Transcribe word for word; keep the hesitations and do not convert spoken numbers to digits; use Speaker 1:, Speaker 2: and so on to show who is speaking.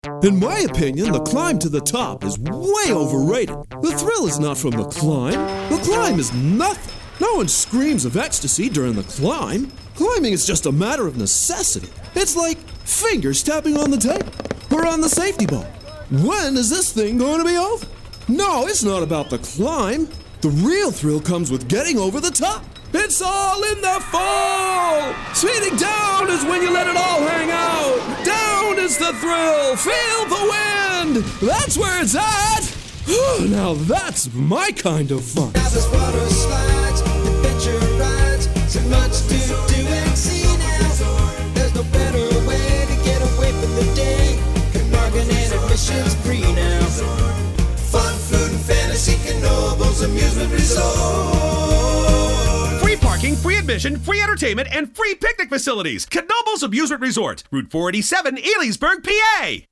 Speaker 1: In my opinion, the climb to the top is way overrated. The thrill is not from the climb. The climb is nothing. No one screams of ecstasy during the climb. Climbing is just a matter of necessity. It's like fingers tapping on the table or on the safety ball. When is this thing going to be over? No, it's not about the climb. The real thrill comes with getting over the top. It's all in the fall! Speeding down is when you let it all hang out. Down is the thrill. Feel the wind. That's where it's at. Now that's my kind of fun.
Speaker 2: Now there's water slides, adventure rides, so much to do and see now. There's no better way to get away from the day. Carnarvon and admission's free now. Fun, food, and fantasy, Knoebels Amusement Resort.
Speaker 3: Free parking, free admission, free entertainment, and free picnic facilities. Knoebels Amusement Resort, Route four eighty-seven, Elysburg, P A.